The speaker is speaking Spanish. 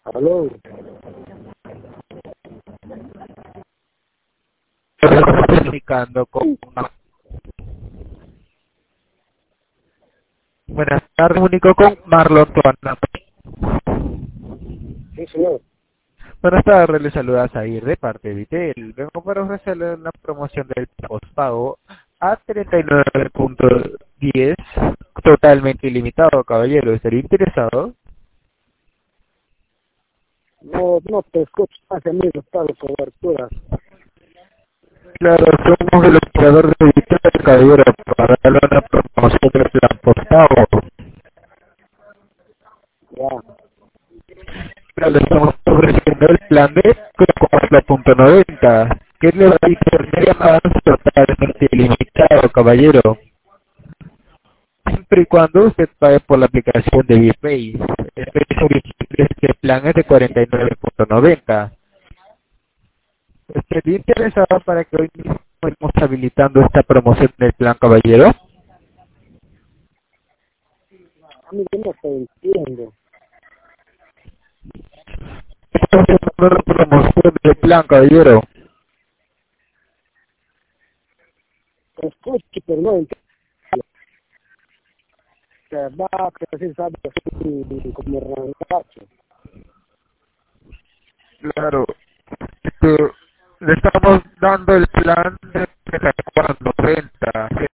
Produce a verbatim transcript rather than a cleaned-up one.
Aló, Comunicando con buenas tardes, comunico con Marlon Tuana. sí señor. Buenas tardes, le saluda Zahir de parte de Vitel. Vengo para ofrecerle una promoción del postpago a treinta y nueve punto diez, totalmente ilimitado, caballero. ¿Estaría interesado? No, no te escucho, hace mí está de cobertura. Claro, somos el operador de Vitel, caballero, para darle una promoción del plan postpago. Ya, Claro, le estamos ofreciendo el plan de cuatro punto noventa, que le va a ser llamadas totalmente ilimitado, caballero. Siempre y cuando usted pague por la aplicación de ViPay. El precio original de este plan es de cuarenta y nueve punto noventa. ¿Estaría interesado para que hoy mismo estemos habilitando esta promoción del plan, caballero? a mí yo no te entiendo. Estamos haciendo la promoción del plan, caballero. Te escucho, pero no entiendo. Te va, que así sabes, así como rangacho. Claro. Esto, le estamos dando el plan de treinta y cuatro noventa.